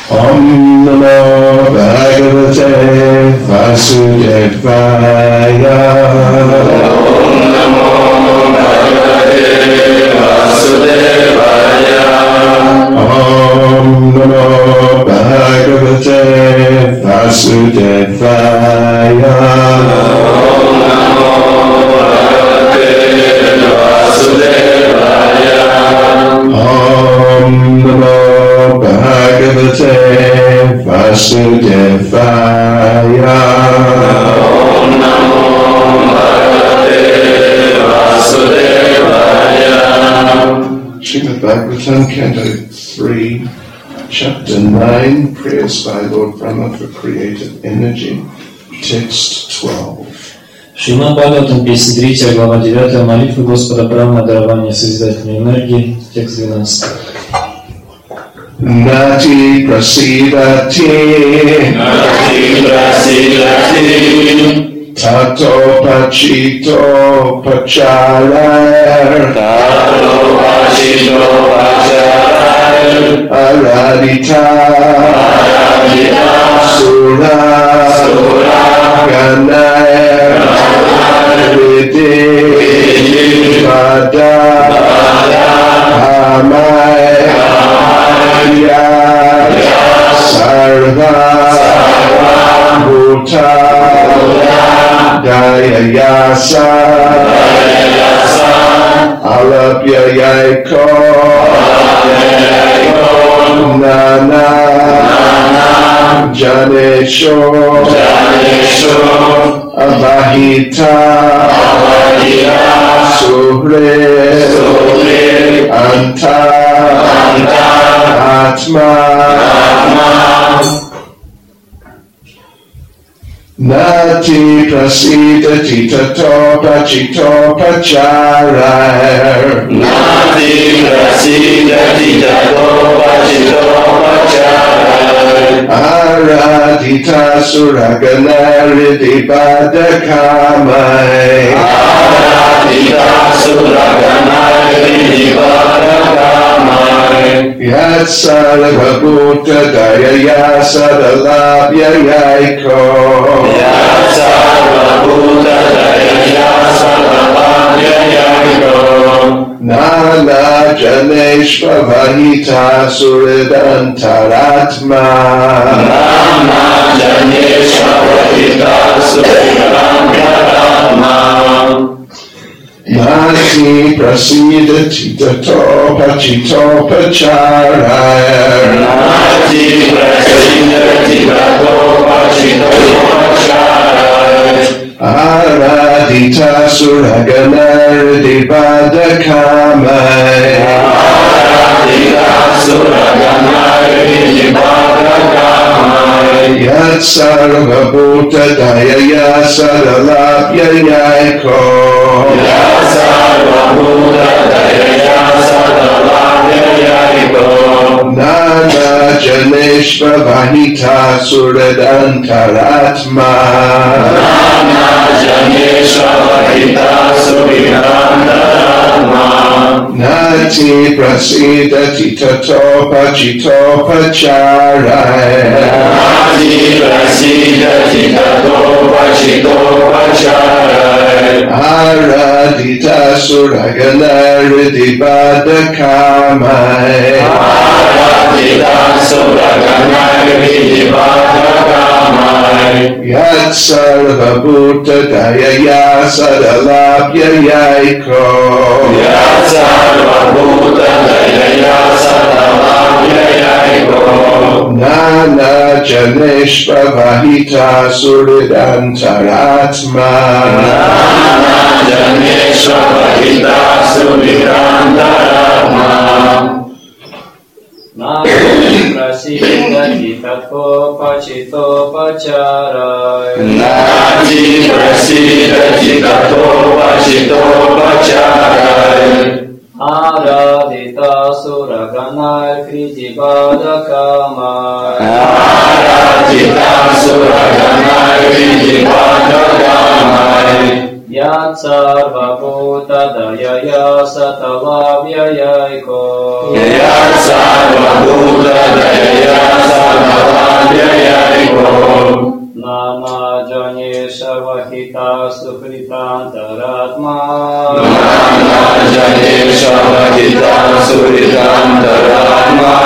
Om Namo Bhagavate Vasudevaya. Om Namo Bhagavate Vasudevaya. Om Namo Bhagavate Vasudevaya. Om Namo Bhagavate Vasudevaya. Om Namo Bhagavate Vasudevaya. Om Namo Bhagavate Vasudevaya. Srimad Bhagavatam, Canto 3, Chapter 9, Prayers by Lord Brahma for Creative Energy, Text 12. Шримад Бхагаватам, песня 3, глава 9, молитва Господа Брахмы о даровании созидательной энергии, текст 12. Nati prasidati, Nati prasidati, tato pachito pacharar, tato pachito pacharar, aradita, aradita, sura, sura, ganaya, vidi, vada, amaya, sarva, bhuta, dayayasa, alapyayaiko, nana, janesho, abahita, suhre, anta, atma, nati prasidati tato pachito pacharar, Nati prasidati tato pachito pacharar, aradita suraganariti badakamai, aradita suraganariti badakamai, yat sarvabhuta dayaya sadalabhyayaiko, yat sarvabhuta dayaya sadalabhyayaiko, nana janeshvavahita suridantaratma, nama janeshvavahita suridantaratma, nati prasidati tato pachito pacharar, nati prasidati tato pachito pacharar, aradita suraganariti badakamai, aradita suraganariti badakamai, yat sarvabhuta dayaya sadalabhyayaiko, yat sarvabhuta dayaya sadalabhyayaiko, nana janeshvavahita suridantaratma, nama janeshvavahita suridantaratma, nati prasidati tato pachito pacharai, nati prasidati tato pachito pacharai, aradita suraganariti badakamai, aradita suraganariti badakamai, yat sarvabhuta dayaya sadalabhyayaiko, yat sarvabhuta dayaya sadalabhyayaiko, nana janeshvavahita suridantaratma, nama janeshvavahita suridantaratma, Nati prasidati tato pachito pacharai, nati prasidati tato pachito pacharai, aradita suraganai kriti badakamai, aradita suraganai kriti badakamai, yat sarvabhuta dayaya satalabhyayaiko, yat sarvabhuta dayaya Nana Janesha Vahita Sukritantaratma. Nana Janesha Vahita Sukritantaratma.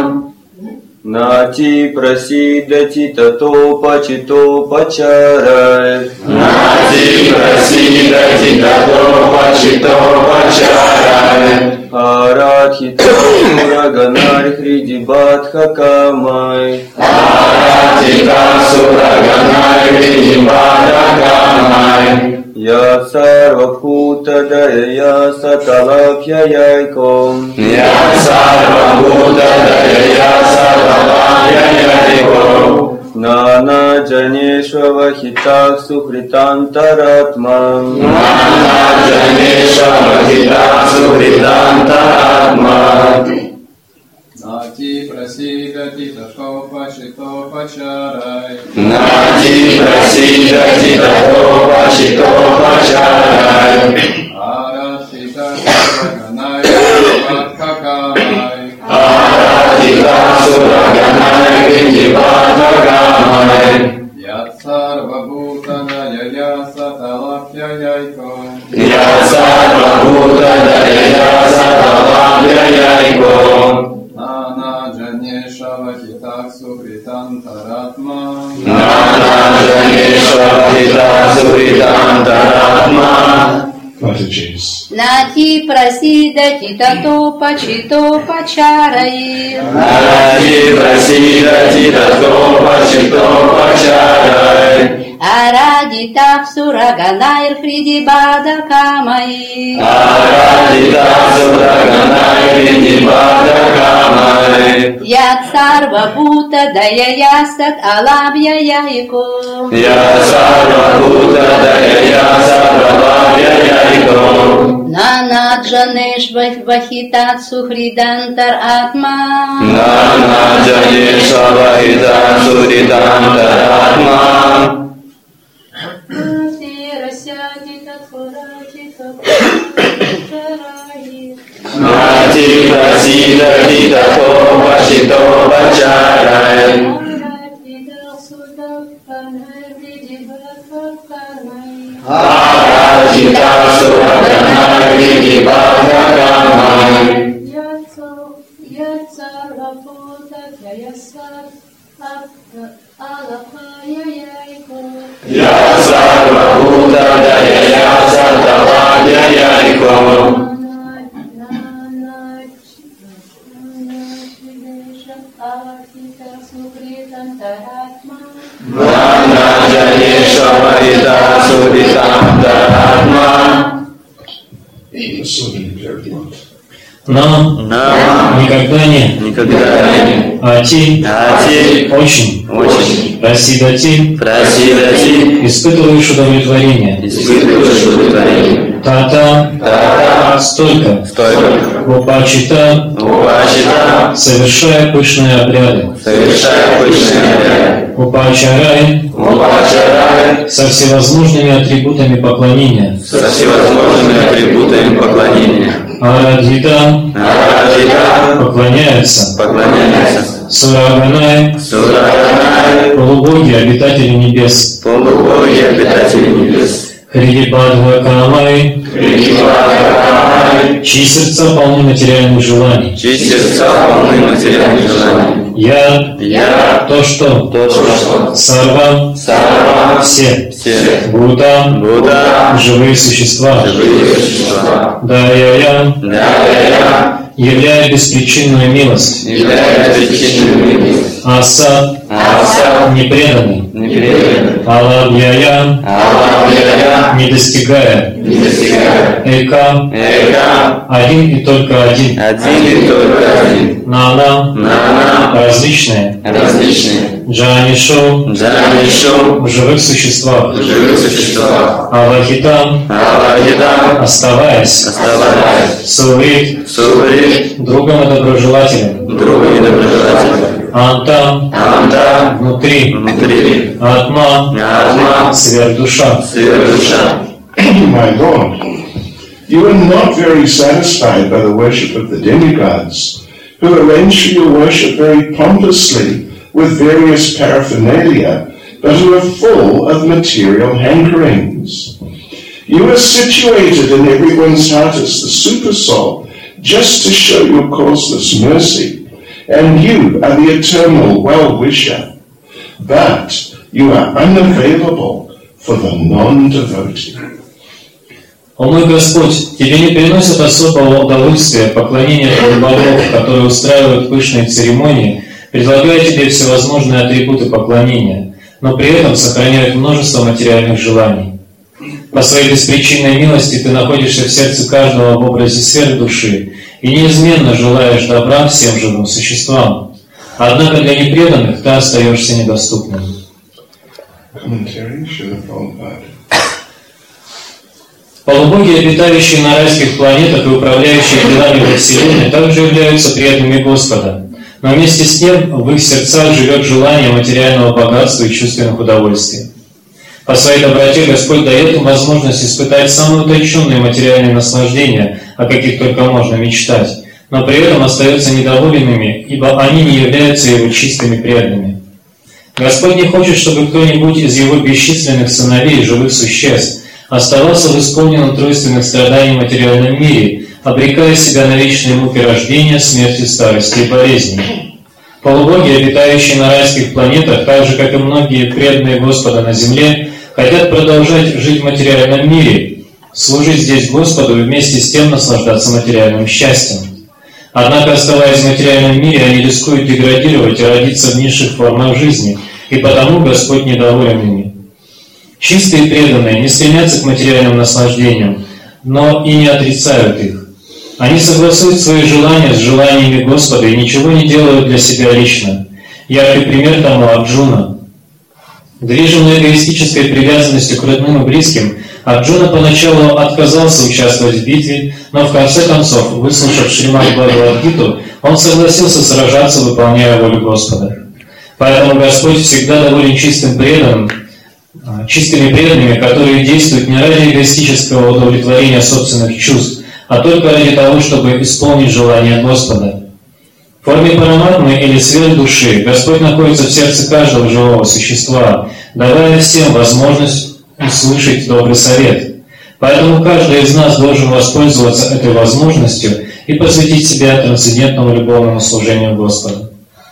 Nati prasidati tato pachito pacharai. Nati prasidati tato pachito pacharai. Aradhita suraganai hridibadha kamai. Aradhita suraganai hridibadha kamai. Yat sarvabhuta dayaya satalabhyayaikom. Yat sarvabhuta dayaya satalabhyayaikom. Nana Janesha Vahita Sukritantaratma. Nana Janesha Vahita Sukritantaratma. Nati prasidati tato pachito pacharai. Nati prasidati tato pachito pacharai. Aradhita suraganai hridibadha kamai. Aradhita suraganai hridibadha kamai. Yat sarvabhuta dayaya satalabhyayaikom. Yat sarvabhuta dayaya satalabhyayaikom. Nana Janesha Vahita Sukritantaratma. Nana Janesha Vahita Sukritantaratma. Mataji's. Nati prasidati tato pachito pacharai. Nati prasidati tato pachito pacharai. Aradhita suraganair hridibadha kamai. Aradhita suraganai hridibadha kamai. Yat sarvabhuta dayaya sat alabhyayaikom. Yat sarvabhuta dayaya satalabhyayaikom. Nana Janesh Vahitat Suhridantar Atma. Nana Janesha Vahita Sukritantaratma. Nati prasidati tato pachito pacharai. Aradhita suraganai hridibadha kamai. Yat sarvabhuta dayaya satalabhyayaikom. Yat sarvabhuta dayaya satalabhyayaikom. Nana Janesha Vahita Sukritantaratma. Нам никогда не Ати очень Прасидати испытываешь удовлетворение. Тата столько Упачита совершая пышные обряды. Упачарай со всевозможными атрибутами поклонения. Арадхита поклоняются. Сураганай полубоги, обитатели небес. Хридибадха камай чьи сердца полны материальных желаний. Я то, что Сарва все. Будда живые существа. Даяя являя беспричинную милость. Асад непреданный. Алабьяя не достигая. Эка один и только один. Нана различные. Джанишу в живых существах. Авахита оставаясь. Суврит другом и доброжелателем. Анта внутри. Атма сверхдуша. My Lord, you are not very satisfied by the worship of the demigods, who arrange for your worship very pompously with various paraphernalia, but who are full of material hankerings. You are situated in everyone's heart as the super soul, just to show your causeless mercy, and you are the eternal well-wisher, but you are unavailable for the non-devotee. О мой Господь, Тебе не приносят особого удовольствия поклонения богов, которые устраивают пышные церемонии, предлагая Тебе всевозможные атрибуты поклонения, но при этом сохраняют множество материальных желаний. По своей беспричинной милости Ты находишься в сердце каждого в образе сферы души и неизменно желаешь добра всем живым существам. Однако для непреданных Ты остаешься недоступным. Полубоги, обитающие на райских планетах и управляющие делами во Вселенной, также являются преданными Господа. Но вместе с тем в их сердцах живет желание материального богатства и чувственных удовольствий. По своей доброте Господь дает им возможность испытать самые утонченные материальные наслаждения, о каких только можно мечтать, но при этом остаются недовольными, ибо они не являются Его чистыми преданными. Господь не хочет, чтобы кто-нибудь из Его бесчисленных сыновей, живых существ, оставался в исполненном тройственных страданий в материальном мире, обрекая себя на вечные муки рождения, смерти, старости и болезни. Полубоги, обитающие на райских планетах, так же, как и многие преданные Господа на земле, хотят продолжать жить в материальном мире, служить здесь Господу и вместе с тем наслаждаться материальным счастьем. Однако, оставаясь в материальном мире, они рискуют деградировать и родиться в низших формах жизни, и потому Господь недоволен ими. Чистые преданные не стремятся к материальным наслаждениям, но и не отрицают их. Они согласуют свои желания с желаниями Господа и ничего не делают для себя лично. Яркий пример тому Арджуна. Движимый эгоистической привязанностью к родным и близким, Арджуна поначалу отказался участвовать в битве, но в конце концов, выслушав Шримад Бхагавад-гиту, он согласился сражаться, выполняя волю Господа. Поэтому Господь всегда доволен чистыми преданными, которые действуют не ради эгоистического удовлетворения собственных чувств, а только ради того, чтобы исполнить желание Господа. В форме параматмы или сверхдуши Господь находится в сердце каждого живого существа, давая всем возможность услышать добрый совет. Поэтому каждый из нас должен воспользоваться этой возможностью и посвятить себя трансцендентному любовному служению Господу.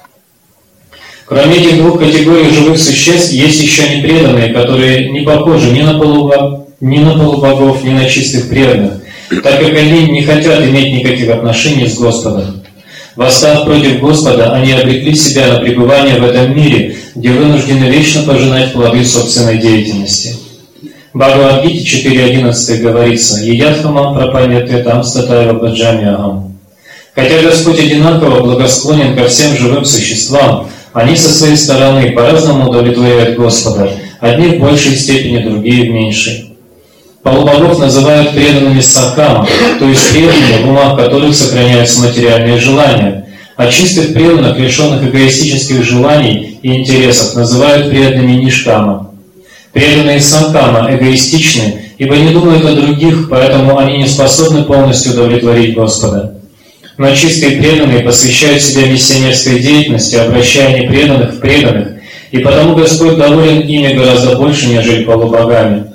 Кроме этих двух категорий живых существ, есть еще непреданные, которые не похожи ни на полубогов, ни на чистых преданных, так как они не хотят иметь никаких отношений с Господом. Восстав против Господа, они обрекли себя на пребывание в этом мире, где вынуждены вечно пожинать плоды собственной деятельности. В Бхагавад-гите 4.11 говорится: «Еядхамам прапаньяте там статайва баджамиахам». Хотя Господь одинаково благосклонен ко всем живым существам, они со своей стороны по-разному удовлетворяют Господа, одни в большей степени, другие в меньшей. Полубогов называют преданными сакама, то есть преданными, в умах которых сохраняются материальные желания, а чистых преданных, лишенных эгоистических желаний и интересов, называют преданными нишкама. Преданные сакама эгоистичны, ибо не думают о других, поэтому они не способны полностью удовлетворить Господа. Но чистые преданные посвящают себя миссионерской деятельности, обращая непреданных в преданных, и потому Господь доволен ими гораздо больше, нежели полубогами.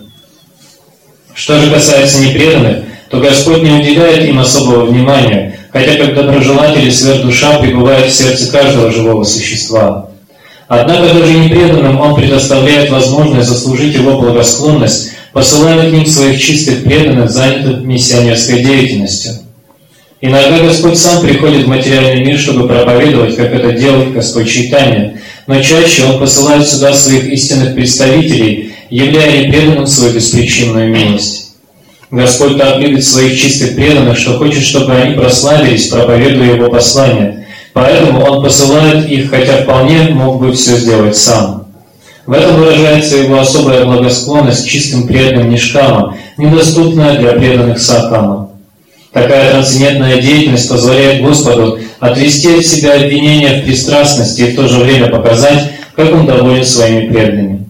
Что же касается непреданных, то Господь не уделяет им особого внимания, хотя как доброжелатель и сверхдуша пребывает в сердце каждого живого существа. Однако даже непреданным Он предоставляет возможность заслужить Его благосклонность, посылая к ним своих чистых преданных, занятых миссионерской деятельностью. Иногда Господь сам приходит в материальный мир, чтобы проповедовать, как это делает Господь Чайтанья, но чаще Он посылает сюда своих истинных представителей, являя непреданным свою беспричинную милость. Господь так любит своих чистых преданных, что хочет, чтобы они прославились, проповедуя Его послание. Поэтому Он посылает их, хотя вполне мог бы все сделать сам. В этом выражается Его особая благосклонность к чистым преданным нишкама, недоступная для преданных сакама. Такая трансцендентная деятельность позволяет Господу отвести от себя обвинения в пристрастности и в то же время показать, как Он доволен своими преданными.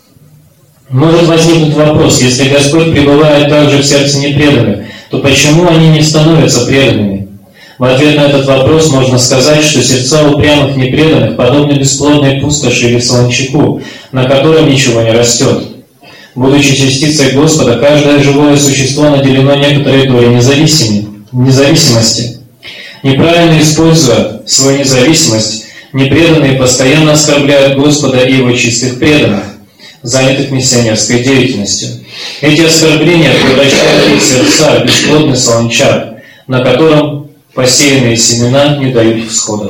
Может возникнуть вопрос: если Господь пребывает также в сердце непреданных, то почему они не становятся преданными? В ответ на этот вопрос можно сказать, что сердца упрямых непреданных подобны бесплодной пустоши или солончаку, на котором ничего не растет. Будучи частицей Господа, каждое живое существо наделено некоторой долей независимости. Неправильно используя свою независимость, непреданные постоянно оскорбляют Господа и Его чистых преданных, занятых миссионерской деятельностью. Эти оскорбления превращают их сердца в бесплодный солончак, на котором посеянные семена не дают всходов.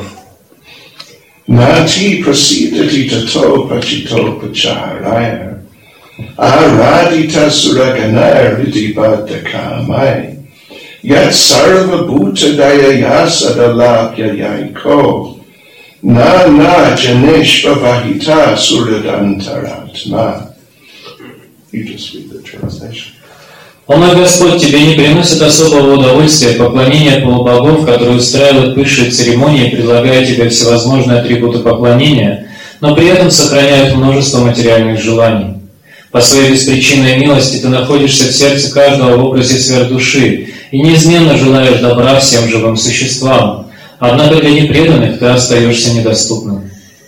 Nati prasidati tato pachito pacharaya aradita suraganar vidibata kamai yat sarva bhuta dayaya sadalapya yaiko na janeshva vahita suradantaratma. You just read the translation. О мой Господь, Тебе не приносит особого удовольствия поклонение полубогов, которые устраивают пышные церемонии, предлагая Тебе всевозможные атрибуты поклонения, но при этом сохраняют множество материальных желаний. По своей беспричинной милости Ты находишься в сердце каждого в образе сверхдуши и неизменно желаешь добра всем живым существам, однако для непреданных Ты остаешься недоступным.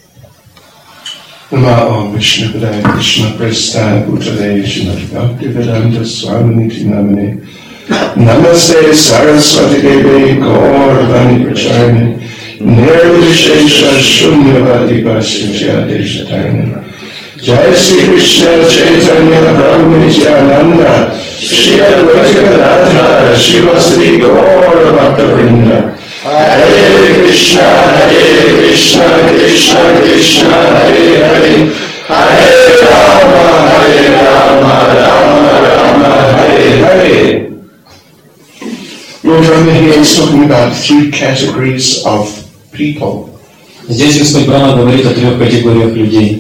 Namo Vishnu Padaya Krishna Prestaya Bhutale Srimati Bhaktivedanta Swaminiti Namane Namaste Saraswati Devi Gauravani Pracharine Nirvishesha Shunyavadi Vasya Deshatarine Jai Sri Krishna Chaitanya Prabhu Nityananda Shri Advaita Gadadhara Srivasadi Gauravakta Hare Krishna, Krishna Krishna, Hare Hare, Hare Rama, Rama, Hare Hare. Lord Rama here is talking about three categories of people. Здесь Господь Брахма говорит о трех категориях людей.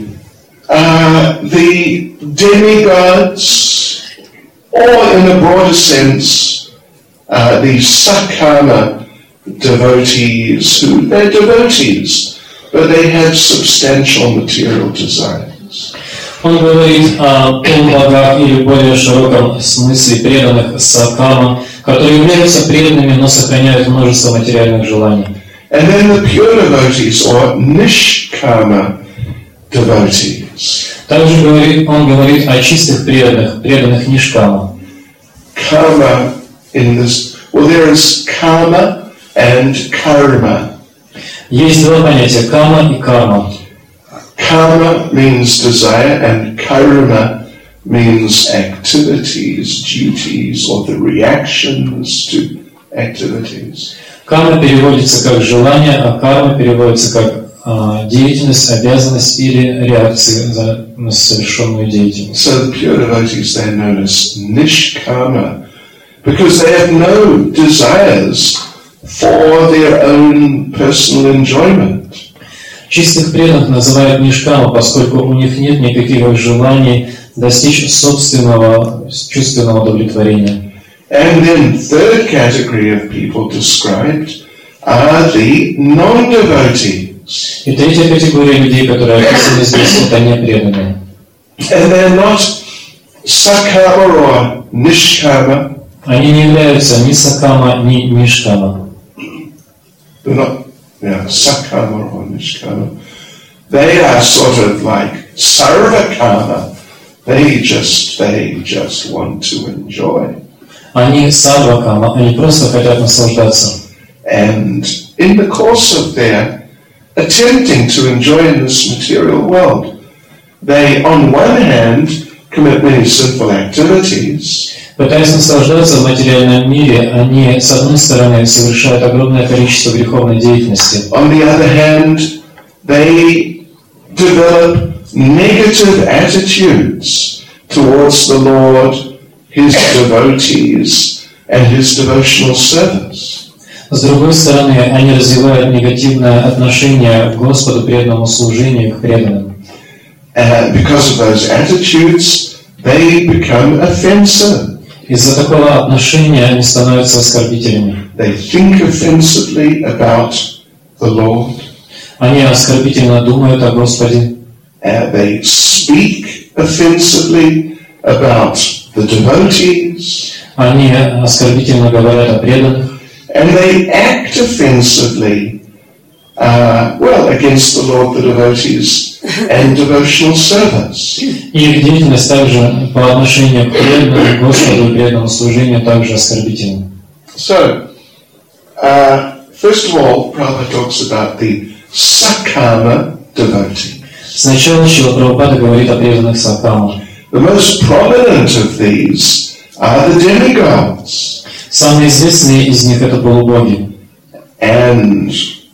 The demigods, or in a broader sense, the Sakama devotees who, they're devotees, but they have substantial material desires. Он говорит о полубогах или в более широком смысле преданных сакама, которые являются преданными, но сохраняют множество материальных желаний. And then the pure devotees, or nishkama devotees. Также он говорит о чистых преданных, преданных нишкама. Karma in this, well, there is karma and karma. Есть два понятия – кама и карма. Karma means desire and karma means activities, duties, or the reactions to activities. Кама переводится как желание, а карма переводится как деятельность, обязанность или реакция на совершенную деятельность. So the pure devotees, they are known as nishkama because they have no desires for their own personal enjoyment. Чистых преданных называют нишкама, поскольку у них нет никаких желаний достичь собственного чувственного удовлетворения. And then third category of people described are the non-devotees. И третья категория людей, которые описаны здесь, это непреданные. And they're not sakama or nishkama. Они не являются ни сакама, ни нишкама. They're not sakama or nishkama. They are sort of like sarvakama. They just want to enjoy. Они сарвакама, они просто хотят наслаждаться. And in the course of their attempting to enjoy in this material world, they, on one hand, commit many sinful activities. Пытаясь наслаждаться в материальном мире, они, с одной стороны, совершают огромное количество греховной деятельности. On the other hand, they develop negative attitudes towards the Lord, His devotees, and His devotional service. С другой стороны, они развивают негативное отношение к Господу, преданному служению, к преданным. Because of those attitudes, they become offensive. Из-за такого отношения они становятся оскорбителями. They think offensively about the Lord. Они оскорбительно думают о Господе. They speak offensively about the devotees. Они оскорбительно говорят о преданных. and they act offensively, against the Lord, the devotees, and devotional service. Их деятельность также по отношению к преданному Господу и преданному служению также оскорбительна. So, first of all, Prabhupada talks about the Sakama devotee. Сначала Шрила Прабхупада говорит о преданных Сакама. The most prominent of these are the demigods. Самые известные из них это полубоги. And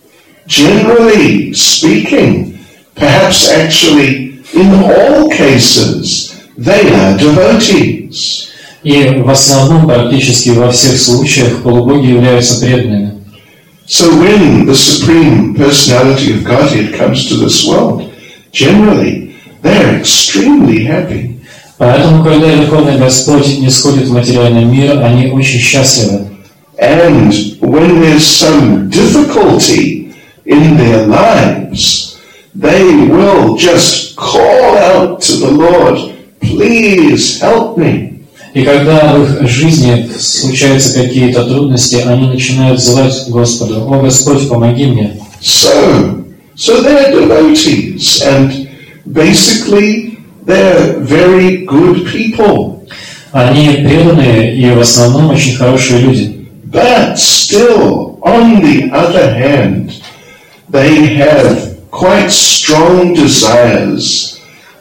generally speaking, perhaps actually in all cases, they are devotees. И в основном, практически во всех случаях, полубоги являются преданными. So when the Supreme Personality of Godhead comes to this world, generally they're extremely happy. Поэтому, когда Верховный Господь не сходит в материальный мир, они очень счастливы. And when there's some difficulty in their lives, they will just call out to the Lord, please help me. И когда в их жизни случаются какие-то трудности, они начинают звать Господу: «О Господь, помоги мне». So they're devotees, and basically they're very good people. Они преданные и в основном очень хорошие люди. But still, on the other hand, they have quite strong desires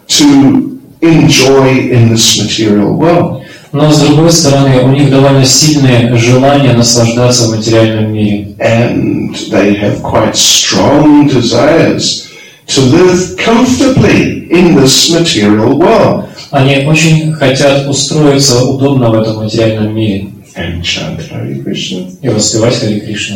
to enjoy in this material world. Но с другой стороны, у них довольно сильное желание наслаждаться в материальном мире. And they have quite strong desires to live comfortably in this material world. Они очень хотят устроиться удобно в этом материальном мире. And chant Hare Krishna. И воспевать Харе Кришна.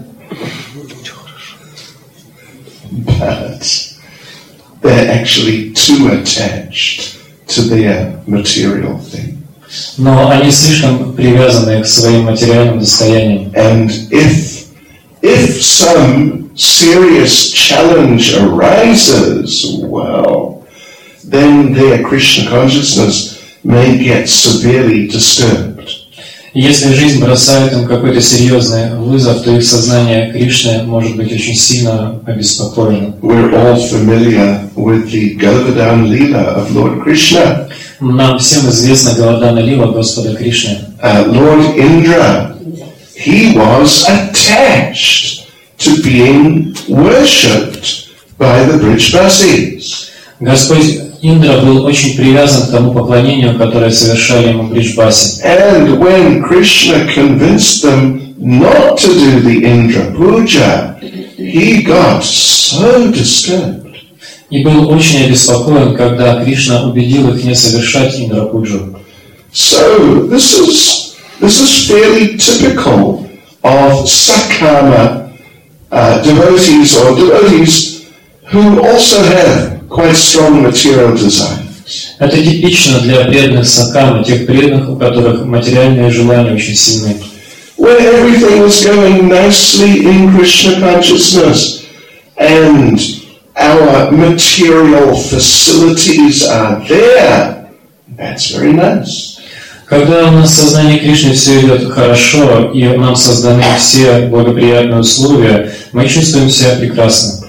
But they're actually too attached to their material thing. Но они слишком привязаны к своим материальным достояниям. And if some serious challenge arises, well, then their Krishna consciousness may get severely disturbed. Если жизнь бросает им какой-то серьезный вызов, то их сознание Кришны может быть очень сильно обеспокоено. We're all familiar with the Govardhan Leela of Lord Krishna. Нам всем известна Говардхана Лила Господа Кришны. Lord Indra, he was attached to being worshipped by the Brijbasis. Господь Индра был очень привязан к тому поклонению, которое совершали ему Бриджбаси. And when Krishna convinced them not to do the Indra Puja, he got so disturbed. И был очень обеспокоен, когда Кришна убедил их не совершать Индра-пуджу. So this is fairly typical of Sakama devotees or devotees who also have quite strong material desires. Это типично для преданных Сакамы, тех преданных, у которых материальные желания очень сильны. When everything is going nicely in Krishna consciousness and our material facilities are there, that's very nice. Когда у нас в сознании Кришны все идет хорошо, и нам созданы все благоприятные условия, мы чувствуем себя прекрасно.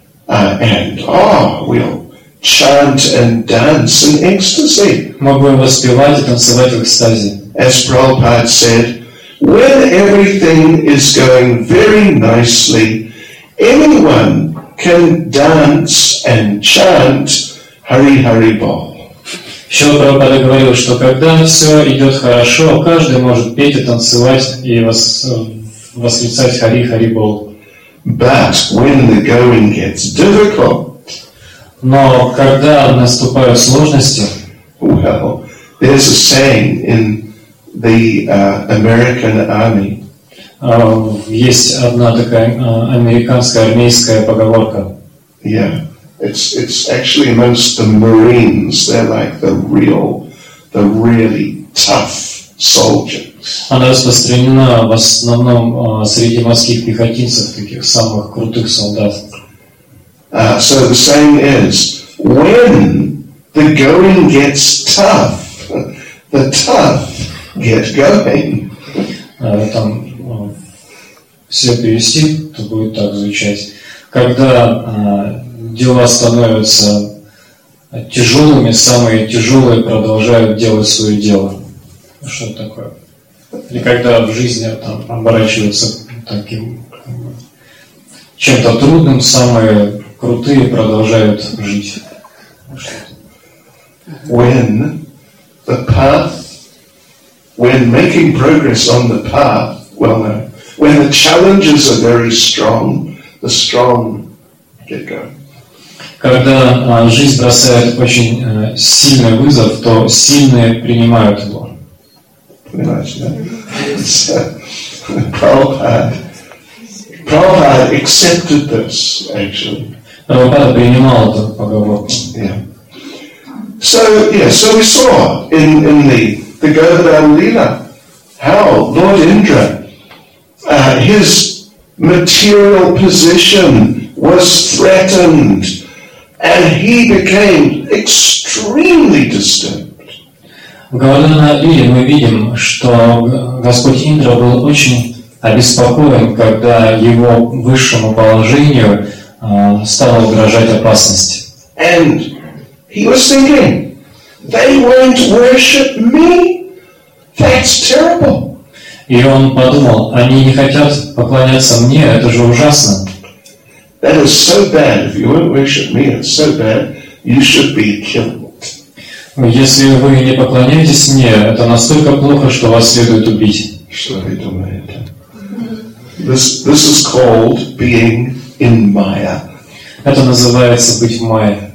We'll chant and dance in ecstasy. Мы будем воспевать и танцевать в экстазе. As Prabhupada said, when everything is going very nicely, anyone can dance and chant Hari Hari Bol. Шрила Прабхупада говорил, что когда все идет хорошо, каждый может петь и танцевать и восклицать Хари Хари Бол. But when the going gets difficult, но когда наступают сложности, well, there's a saying in the American Army. Есть одна такая американская армейская поговорка. Yeah, it's actually amongst the Marines. They're like the really tough soldiers. Она распространена в основном среди морских пехотинцев, таких самых крутых солдат. So the saying is, when the going gets tough, the tough get going. все перевести, то будет так звучать. Когда дела становятся тяжелыми, самые тяжелые продолжают делать свое дело. Что это такое? Или когда в жизни там оборачивается таким чем-то трудным, самые крутые продолжают жить. When making progress on the path, when the challenges are very strong, the strong get going. Когда жизнь бросает очень сильный вызов, то сильные принимают его. Prabhupada accepted this, actually. Прабхупада принимал эту поговорку. Yeah. So we saw in the Govardhan Leela how Lord Indra, his material position was threatened, and he became extremely disturbed. В Говардхана Лиле мы видим, что Господь Индра был очень обеспокоен, когда его высшему положению стала угрожать опасность. And he was thinking, they won't worship me? That's terrible. И он подумал, они не хотят поклоняться мне, это же ужасно. That is so bad. If you won't worship me, it's so bad. You should be killed. Если вы не поклоняетесь мне, это настолько плохо, что вас следует убить. This is called being in Maya. Это называется быть в майе.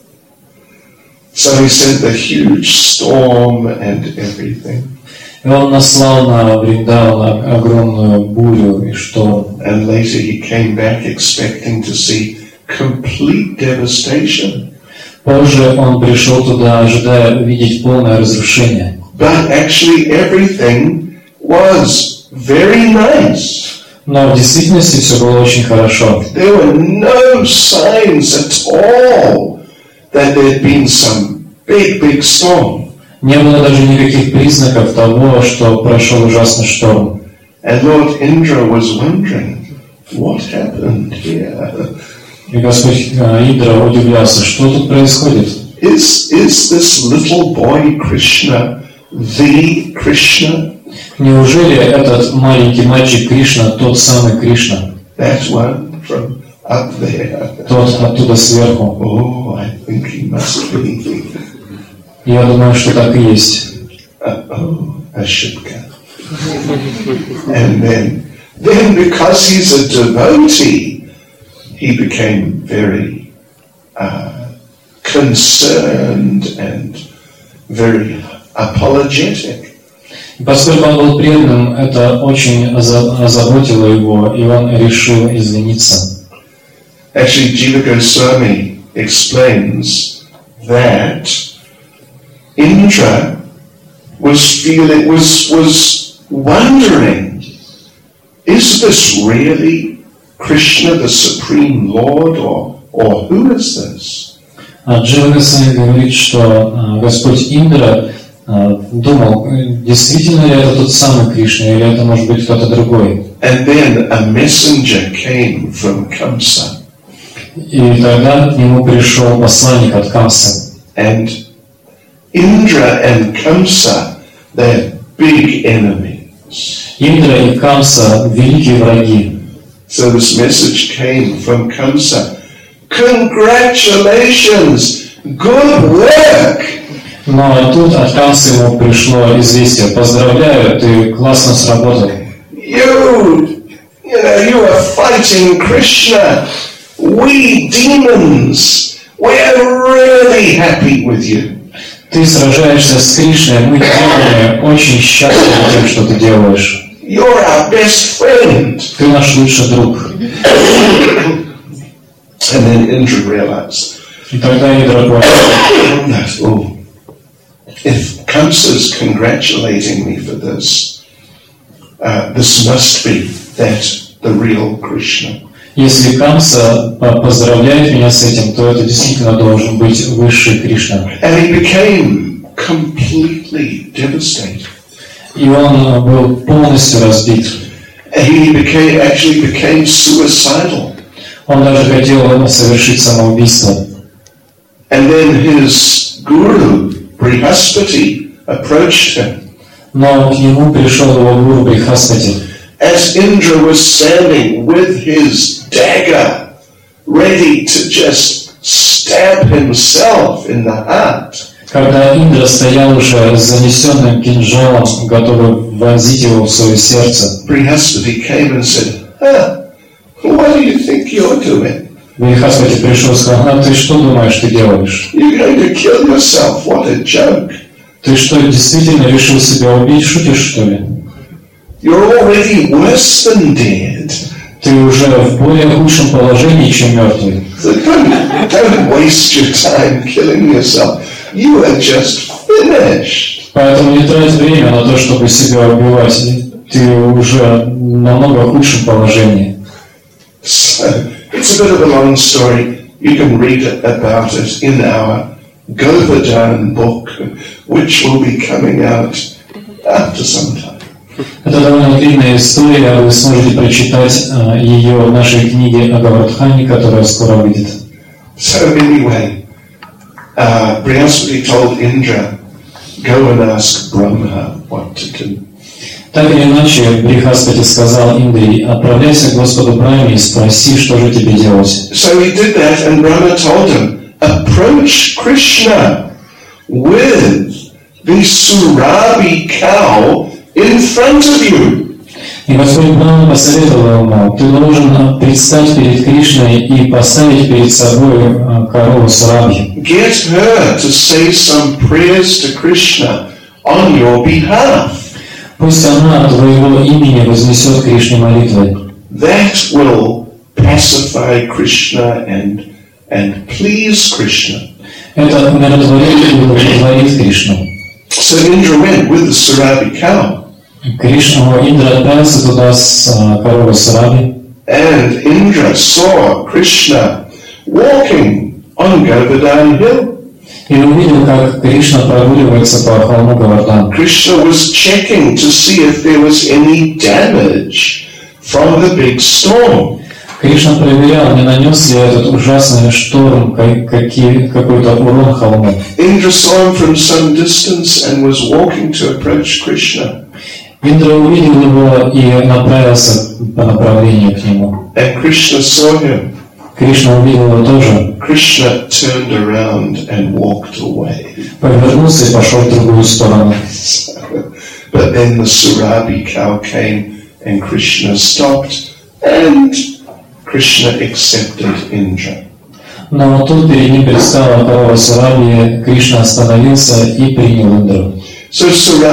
So he sent a huge storm and everything. И он наслал на Вриндавана огромную бурю и шторм. And later he came back expecting to see complete devastation. Позже он пришел туда, ожидая увидеть полное разрушение. But actually everything was very nice. Но в действительности все было очень хорошо. There were no signs at all that there had been some big storm. Не было даже никаких признаков того, что прошел ужасный шторм. And Lord Indra was wondering, what happened here? И Господь Индра удивлялся, что тут происходит. Is this little boy Krishna the Krishna? Неужели этот маленький мальчик Кришна тот самый Кришна? That one from up there. Тот оттуда сверху. Oh, I think he must be. Я думаю, что так и есть. Ashipka. And then because he's a devotee, he became very concerned and very apologetic. Поскольку он был преданным, это очень озаботило его, и он решил извиниться. Actually, Jiva Goswami explains that Indra was wondering, is this really Krishna, the Supreme Lord, or who is this? Джива Госвами говорит, что Господь Индра думал, действительно ли это тот самый Кришна, или это может быть кто-то другой. And then a messenger came from Kamsa. И тогда к нему пришел посланник от Камсы. And Indra and Kamsa, they're big enemies. Индра и Камса – великие враги. So this message came from Kamsa. Congratulations! Good work! Но тут от Камсы ему пришло известие. Поздравляю, ты классно сработал. You are fighting Krishna. We demons, we are really happy with you. Ты сражаешься с Кришной, мы демоны очень счастливы тем, что ты делаешь. You're our best friend. Ты наш лучший друг. And then Indra realized, И тогда Индра понял, if Kamsa's congratulating me for this, this must be the real Krishna. если Камса поздравляет меня с этим, то это действительно должен быть высший Кришна. And he became completely devastated. И он был полностью разбит. He actually became suicidal. Он даже хотел совершить самоубийство. And then his guru, Brihaspati, approached him. Но к нему пришел его гуру Брихаспати. As Indra was standing with his dagger, ready to just stab himself in the heart. Когда Индра стоял уже с занесенным кинжалом, готовый вонзить его в свое сердце, Brihaspati came and said, what do you think you're doing? Брихаспати пришел и сказал: ты что думаешь, ты делаешь? You're going to kill yourself, what a joke. Ты что, действительно решил себя убить? Шутишь, что ли? You're already worse than dead. Ты уже в более худшем положении, чем мертвый. So don't waste your time killing yourself. You are just finished. Поэтому не трать время на то, чтобы себя убивать. Ты уже в намного худшем положении. So, it's a bit of a long story. You can read about it in our Govardhan book, which will be coming out after some time. Это довольно длинная история, вы сможете прочитать ее в нашей книге о Говардхане, которая скоро выйдет. So anyway, Brihaspati told Indra, go and ask Brahma what to do. Так или иначе, Брихаспати сказал Индре: отправляйся к Господу Брахме и спроси, что же тебе делать. So he did that, and Brahma told him, approach Krishna with the Surabhi cow in front of you. И Господь Брахма посоветовал ему: ты должен предстать перед Кришной и поставить перед собой корову Сурабхи. Get her to say some prayers to Krishna on your behalf. Пусть она от твоего имени вознесет Кришне молитвы. That will pacify Krishna and please Krishna. Это умиротворит и удовлетворит Кришну. So Indra went with the Surabhi cow. Индра отправился туда с коровой Сурабхи. And Indra saw Krishna walking on Govardhan hill. И увидел, как Кришна прогуливается по холму Говардан. Krishna was checking to see if there was any damage from the big storm. Кришна проверял, не нанес ли этот ужасный шторм какой-то урон холму. Indra saw him from some distance and was walking to approach Krishna. Индра увидел его и направился по направлению к нему. And Krishna saw him. Кришна увидел его тоже. Krishna turned around and walked away. Повернулся и пошел в другую сторону. But then the Surabhi cow came and Krishna stopped and Krishna accepted Indra. Но тут перед ним предстала корова Сурабхи, Кришна остановился и принял Индру. So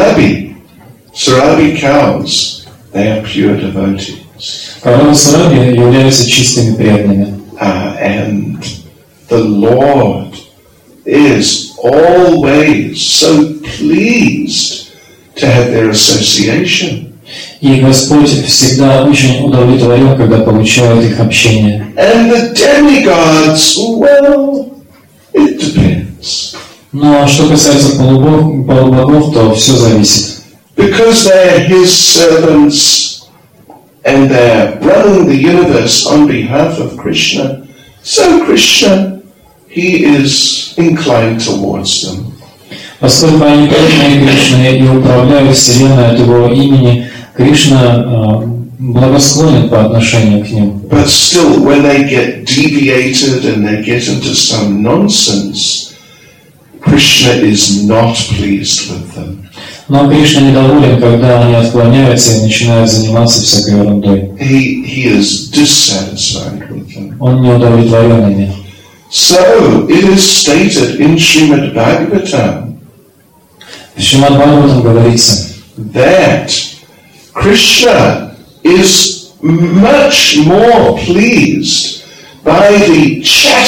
Surabhi cows, they are pure devotees. Коровы Сурабхи являются чистыми преданными. And the Lord is always so pleased to have their association. И Господь всегда очень удовлетворен, когда получает их общение. And the demigods, well, it depends. Но что касается полубогов, то все зависит. Because they're His servants and they're running the universe on behalf of Krishna, so Krishna, He is inclined towards them. Поскольку они преданные Кришне и управляют Вселенной от Его имени, Кришна благосклонен по отношению к ним. But still, when they get deviated and they get into some nonsense, Krishna is not pleased with them. Но Кришна недоволен, когда они отклоняются и начинают заниматься всякой ерундой. He is dissatisfied with them. Он не удовлетворен ими. So, it is stated in Srimad Bhagavatam В Шримад Бхагаватам говорится, that Krishna is much more pleased by the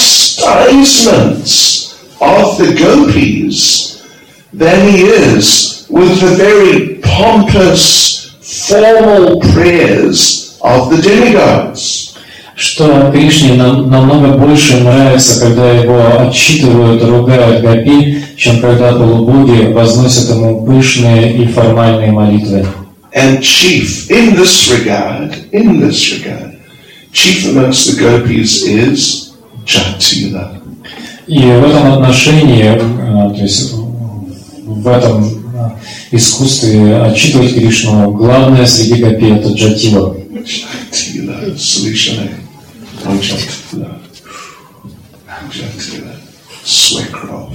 chastisements of the gopis than he is with the very pompous, formal prayers of the demigods. что Кришне намного больше нравится, когда его отчитывают, ругают гопи, чем когда полубоги возносят ему пышные и формальные молитвы. And chief in this regard, chief amongst the gopis is Jatila. И в этом отношении, то есть в этом искусстве отчитывать Кришну, главное среди гопи это Джатила. Jatila, Salishane. Oh, Jatila. Jatila. Swecroft.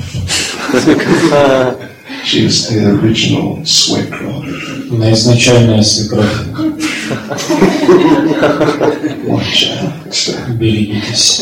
She is the original Swecroft. Она изначальная свекровь. Watch out. Берегитесь.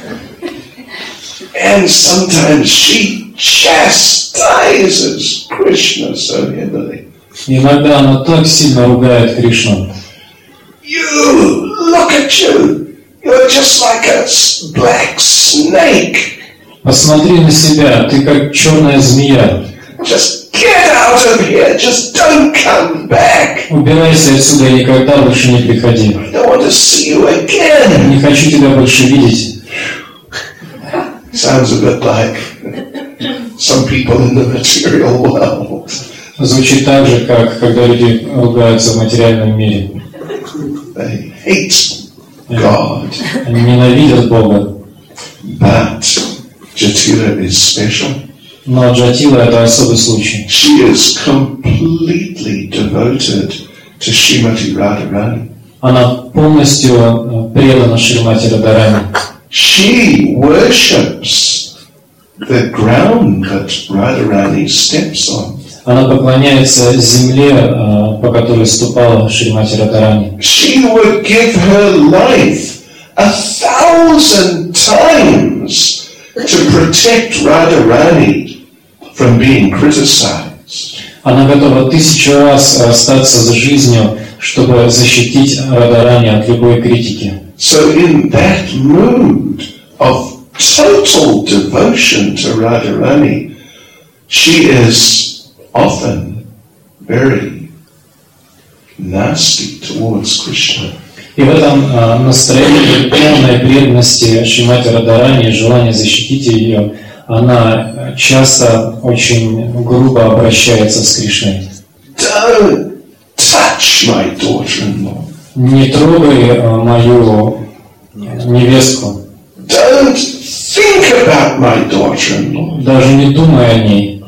And sometimes she chastises Krishna so heavily. Иногда она так сильно ругает Кришну. You, look at you. You're just like a black snake. Посмотри на себя, ты как черная змея. Just get out of here. Just don't come back. Убирайся отсюда и никогда больше не приходи. I don't want to see you again. Не хочу тебя больше видеть. Sounds a bit like some people in the material world. Звучит так же, как когда люди ругаются в материальном мире. They hate God. Они ненавидят Бога. But Jatila is special. Но Джатила это особый случай. She is completely devoted to Srimati Radharani. Она полностью предана Шримати Радхарани. She worships the ground that Radharani steps on. Она поклоняется земле, по которой ступала Шримати Радхарани. She would give her life 1,000 times to protect Radharani from being criticized. Она готова 1000 раз расстаться с жизнью, чтобы защитить Радхарани от любой критики. So in that mood of total devotion to Radharani, she is often very nasty towards Krishna. И в этом настроении полной преданности Шримати Радхарани, желание защитить ее, она часто очень грубо обращается с Кришной. Don't touch my daughter-in-law. Не трогай мою невестку. Don't think about my daughter-in-law. Даже не думай о ней.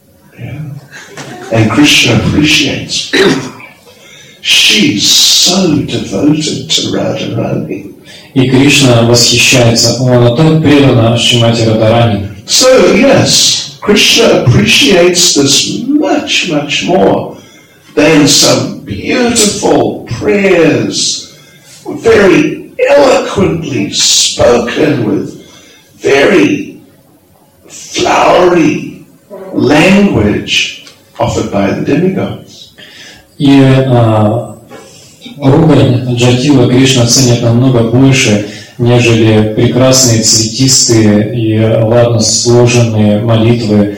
And Krishna appreciates. She's so devoted to Radharani. И Кришна восхищается. Она так предана Шримати Радхарани. So yes, Krishna appreciates this much, much more than some beautiful prayers, very eloquently spoken with very flowery language offered by the demigods. И ругань Джатила Кришна ценит намного больше, нежели прекрасные цветистые и ладно сложенные молитвы,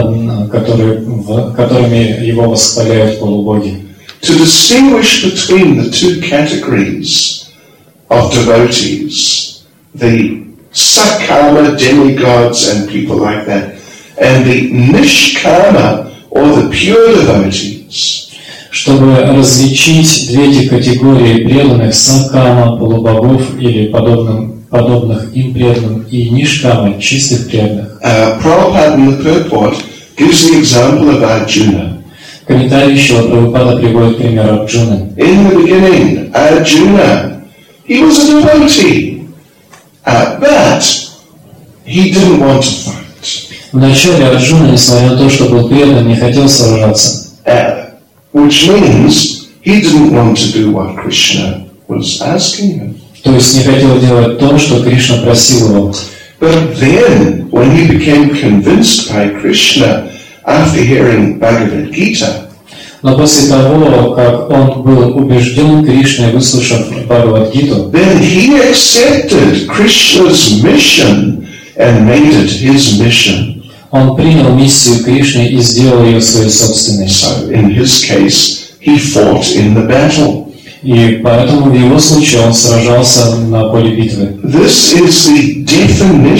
которыми его восхваляют полубоги. To distinguish between the two categories of devotees, the Sakama demigods and people like that, and the Nishkama or the pure devotees. Чтобы различить две эти категории преданных, Сакама, полубогов или подобных им преданным, и Нишкама, чистых преданных. Prabhupada in the purport gives the example of Arjuna. Комментарий Шрила Прабхупада приводит пример Арджуны. In the beginning, Arjuna, he was a devotee, but he didn't want to fight. Вначале Арджуна, несмотря на то, что был предан, не хотел сражаться. Which means he didn't want to do what Krishna was asking him. То есть не хотел делать то, что Кришна просил его. But then, when he became convinced by Krishna after hearing Bhagavad Gita, Но после того, как он был убежден Кришной, выслушав Бхагавад-гиту, then he accepted Krishna's mission and made it his mission. он принял миссию Кришны и сделал ее своей собственной. So, in his case, he fought in the battle. И поэтому в его случае он сражался на поле битвы. This is the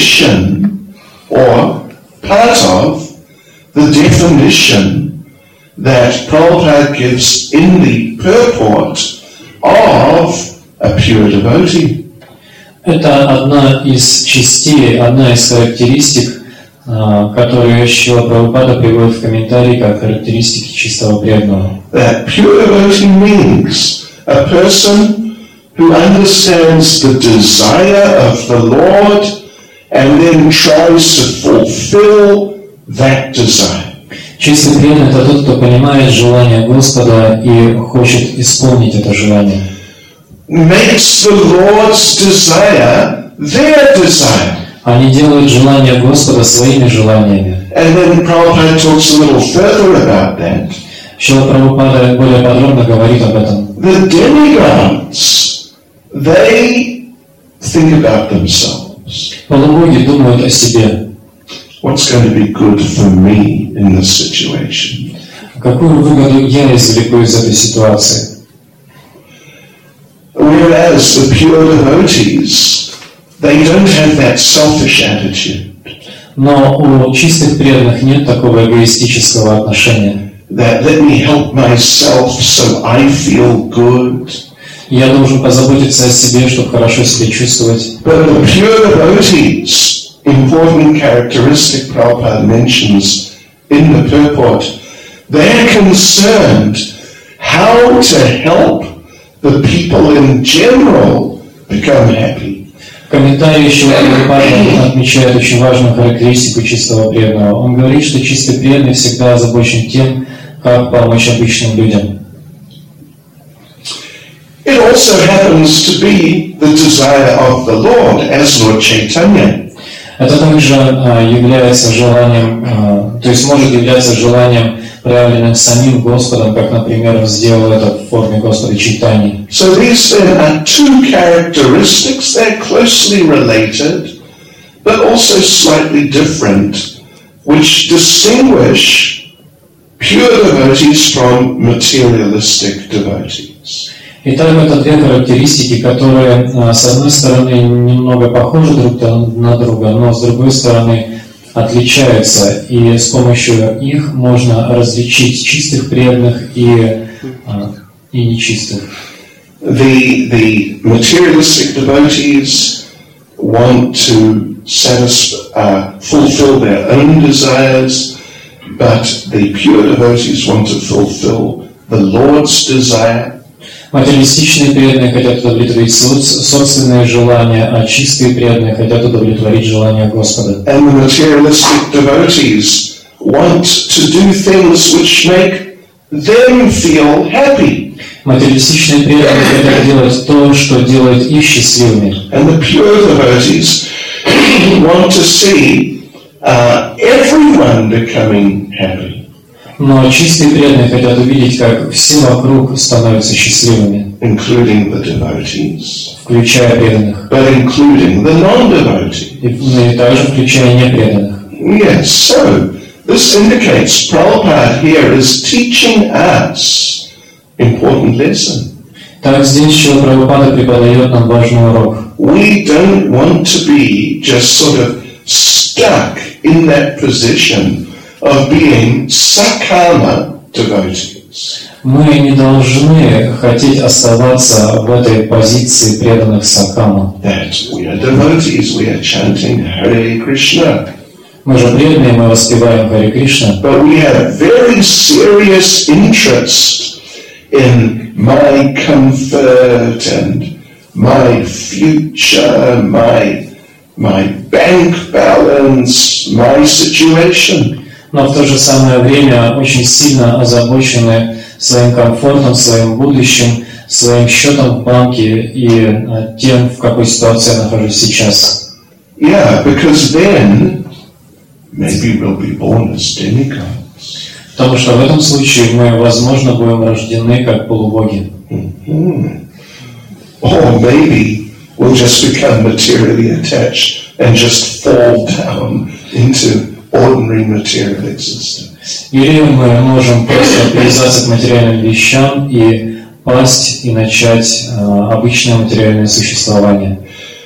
definition, or part of the definition that Prabhupada gives in the purport of a pure devotee. Это одна из частей, одна из характеристик, которую Шрила Прабхупада приводит в комментарии как характеристики чистого преданного. That pure devotee means a person who understands the desire of the Lord and then tries to fulfill that desire. Чистый преданный – это тот, кто понимает желание Господа и хочет исполнить это желание. Makes the Lord's desire their desire. Они делают желание Господа своими желаниями. And then Prabhupada talks a little further about that. Шрила Прабхупада более подробно говорит об этом. The demigods, they think about themselves. Полубоги думают о себе. What's going to be good for me in this situation? Какую выгоду я извлеку из этой ситуации? Whereas the pure devotees, they don't have that selfish attitude. Но у чистых преданных нет такого эгоистического отношения. That let me help myself so I feel good. Я должен позаботиться о себе, чтобы хорошо себя чувствовать. But the pure devotees, important characteristic Prabhupada mentions in the purport, they're concerned how to help the people in general become happy. В комментарии Шрила Прабхупада отмечает очень важную характеристику чистого преданного. Он говорит, что чистый преданный всегда озабочен тем, как помочь обычным людям. It also happens to be the desire of the Lord, as Lord Chaitanya. Это также является желанием, то есть может являться желанием, проявленным самим Господом, как, например, он сделал это в форме Господа Чайтаньи. So these then are two characteristics. They're closely related, but also slightly different, which distinguish pure devotees from materialistic devotees. Итак, это две характеристики, которые, с одной стороны, немного похожи друг на друга, но с другой стороны, отличаются, и с помощью их можно различить чистых преданных и нечистых. The materialistic devotees want to fulfill their own desires, but the pure devotees want to fulfill the Lord's desire. Материалистичные преданные хотят удовлетворить собственные желания, а чистые преданные хотят удовлетворить желания Господа. And the materialistic devotees want to do things which make them feel happy. Материалистичные преданные хотят делать то, что делает их счастливыми. And the pure devotees want to see everyone becoming happy. Но чистые преданные хотят увидеть, как все вокруг становятся счастливыми, including the devotees, включая преданных, but including the non-devotees. и также включая непреданных. Yes, so this indicates Prabhupada here is teaching us important lesson. Так здесь Шрила Прабхупада преподает нам важный урок. We don't want to be just sort of stuck in that position of being sakama devotees. Мы не должны хотеть оставаться в этой позиции преданных сакама. That we are devotees, we are chanting Hare Krishna. Мы же преданные, мы воспеваем Харе Кришна. But we have very serious interest in my comfort and my future, my bank balance, my situation. Но в то же самое время очень сильно озабочены своим комфортом, своим будущим, своим счетом в банке и тем, в какой ситуации я нахожусь сейчас. Yeah, because then maybe we'll be born as demigods. Потому что в этом случае мы, возможно, будем рождены как полубоги. Or maybe we'll just become materially attached and just fall down into ordinary material existence. Или мы можем просто привязаться к материальным вещам и пасть и начать обычное материальное существование.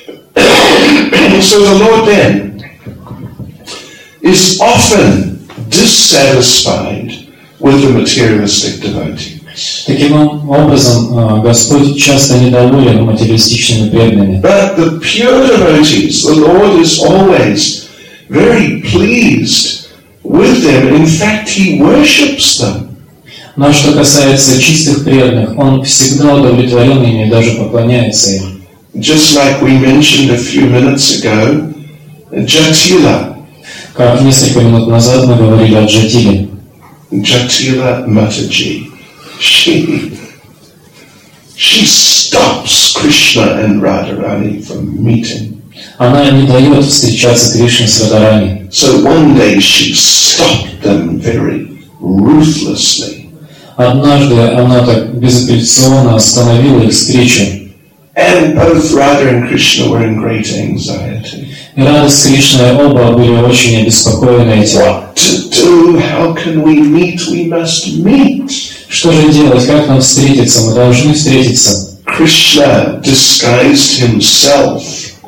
So the Lord then is often dissatisfied with the materialistic devotees. Таким образом, Господь часто недоволен материалистичными преданными. But the pure devotees, the Lord is always very pleased with them. In fact, He worships them. Но что касается чистых преданных, Он всегда удовлетворен ими и даже поклоняется им. Just like we mentioned a few minutes ago, Jatila. Как несколько минут назад мы говорили о Джатиле. Jatila Mataji. She stops Krishna and Radharani from meeting. Она не дает встречаться Кришне с Радарани. So one day she stopped them very ruthlessly. Однажды она так безапелляционно остановила их встречу. And both Radha and Krishna were in great anxiety. И Рада с Кришной оба были очень обеспокоены этим. What to do? How can we meet? We must meet. Что же делать? Как нам встретиться? Мы должны встретиться. Krishna disguised himself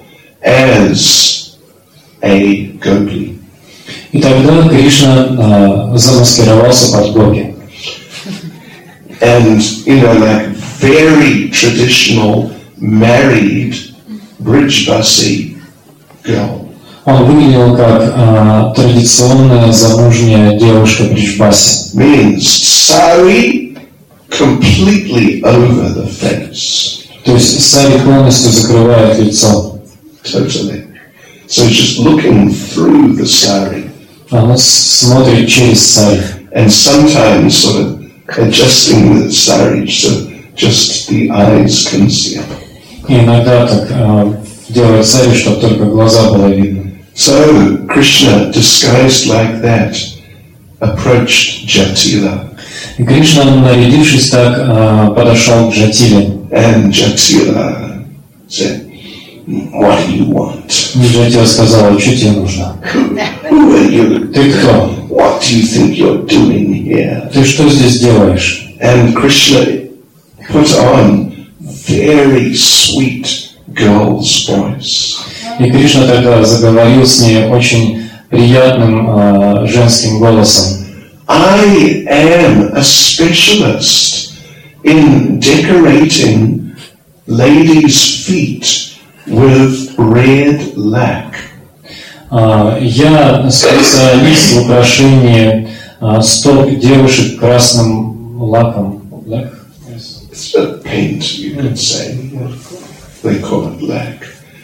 as a gopi. И тогда Кришна замаскировался под гопи. And, like very traditional married Brijbasi girl. Он выглядел как традиционная замужняя девушка Бриджбаси. Means sari completely over the face. То есть сари полностью закрывает лицо. Totally. So just looking through the sari. Она смотрит через сари. And sometimes sort of adjusting the sari so just the eyes can see it. И иногда так делает сари, чтобы только глаза было видно. So Krishna, disguised like that, approached Jatila. И Кришна, нарядившись так, подошел к Джатиле. And Jatila said, "What do you want?" И Джатила сказала: что тебе нужно? Who are you? Ты кто? What do you think you're doing here? Ты что здесь делаешь? And Krishna put on very sweet girl's voice. И Кришна тогда заговорил с ней очень приятным женским голосом. I am a specialist in decorating ladies' feet with red lac. Я специалист в украшении стоп девушек красным лаком. Black? It's a paint, you could say. They call it lac.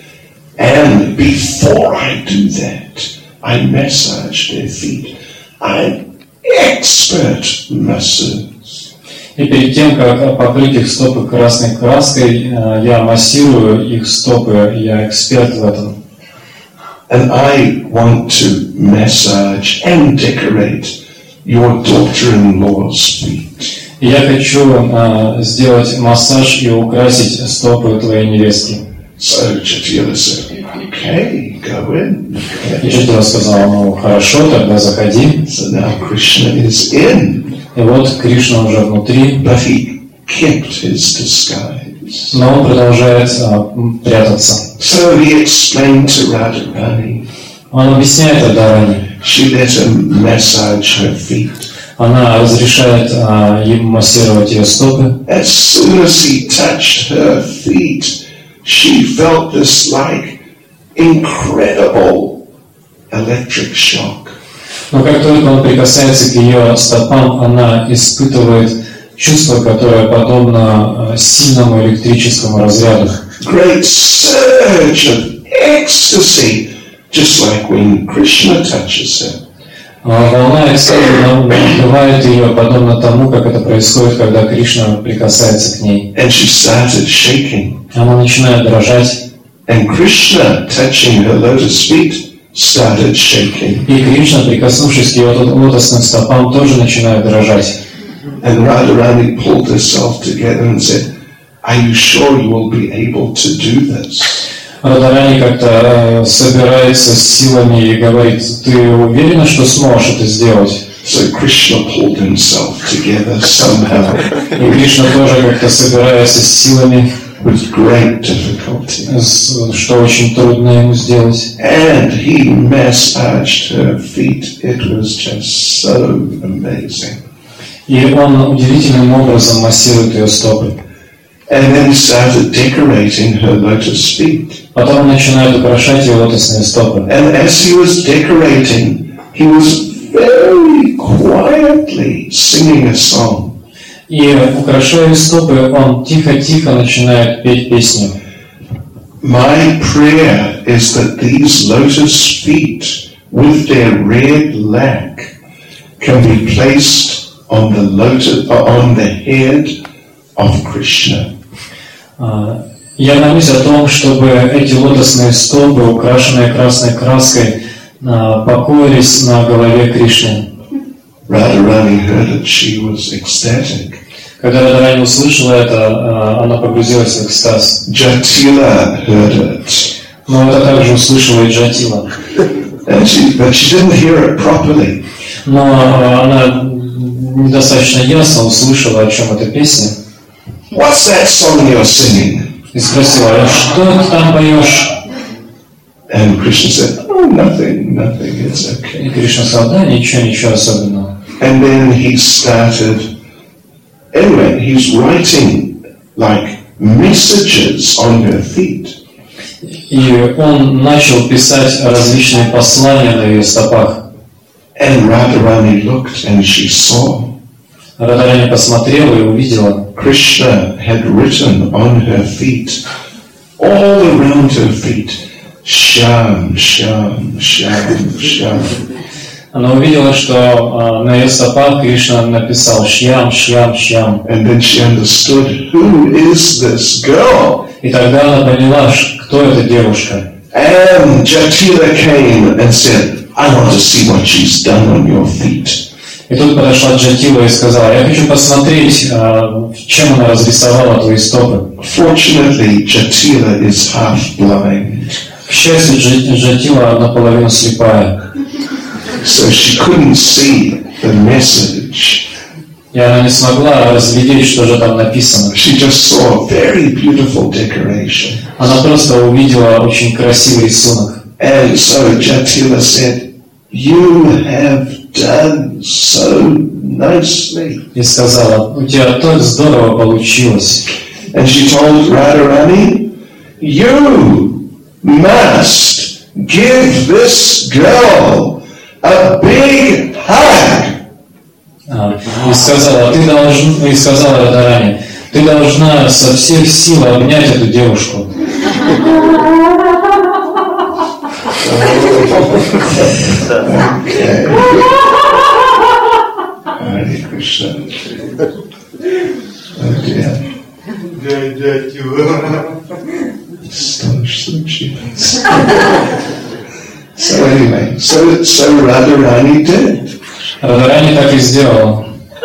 And before I do that, I massage their feet. I'm expert masseuse. И перед тем, как покрыть их стопы красной краской, я массирую их стопы, я эксперт в этом. And I want to massage and decorate your daughter-in-law's feet. И я хочу сделать массаж и украсить стопы твоей невестки. So Jatila said, "Okay, go in." И Джатила сказал: ну хорошо, тогда заходи. So now Krishna is in, И вот Кришна уже внутри, but he kept his disguise. но он продолжает прятаться. So he explained to Radharani. Он объясняет Радарани. She let him massage her feet. Она разрешает ему массировать ее стопы. As soon as he touched her feet, she felt this like incredible electric shock. Но как только он прикасается к ее стопам, она испытывает чувство, которое подобно сильному электрическому разряду. Great surge of ecstasy, just like when Krishna touches her. Волна экстаза накрывает ее, подобно тому, как это происходит, когда Кришна прикасается к ней. And she started shaking. Она начинает дрожать. And Krishna, touching her lotus feet, started shaking. И Кришна, прикоснувшись к ее лотосным стопам, тоже начинает дрожать. And Radharani pulled herself together and said, "Are you sure you will be able to do this?" Радарани как-то собирается с силами и говорит: ты уверена, что сможешь это сделать? So Krishna pulled himself together somehow. И Кришна тоже как-то собирается с силами, With great difficulty. что очень трудно ему сделать. And he massaged her feet. It was just so amazing. И он удивительным образом массирует ее стопы. And then he started decorating her lotus feet. Потом он начинает украшать ее лотосные стопы. And as he was decorating, he was very quietly singing a song. И украшая стопы, он тихо-тихо начинает петь песню. My prayer is that these lotus feet, with their red lac, can be placed on the head of Krishna. Я молюсь о том, чтобы эти лотосные стопы, украшенные красной краской, покоились на голове Кришны. Radharani heard it, she was ecstatic. Когда Радхарани услышала это, она погрузилась в экстаз. Jatila heard it. Но это также услышала и Джатила. But she didn't hear it properly. Но она недостаточно ясно услышала, о чем эта песня. What's that song you're singing? И спросила, что ты там поешь? And Krishna said, oh, nothing, it's okay. И Кришна сказал, да, ничего особенного. And then he started, anyway, he's writing like messages on her feet. И он начал писать различные послания на ее стопах. And Radharani looked and she saw. Радхарани посмотрела и увидела. Krishna had written on her feet, all around her feet, Shyam, Shyam, Shyam, Shyam. Она увидела, что на ее стопах Кришна написал Шьям, Шьям, Шьям. And then she understood, who is this girl? И тогда она поняла, кто эта девушка. And Jatila came and said, I want to see what she's done on your feet. И тут подошла Джатила и сказала, я хочу посмотреть, чем она разрисовала твои стопы. Fortunately, Jatila is half blind. К счастью, Джатила наполовину слепая. So she couldn't see the message. И она не смогла разглядеть, что же там написано. She just saw a very beautiful decoration. Она просто увидела очень красивый рисунок. And so Jatila said, you have done so nicely. И сказала, у тебя так здорово получилось. And she told Radharani, you must give this girl a big hug. И сказала Радхарани, ты должна со всех сил обнять эту девушку. Okay. Hare Krishna. Oh dear. Astonished случилось. So anyway, so Radharani did. Радхарани так и сделала.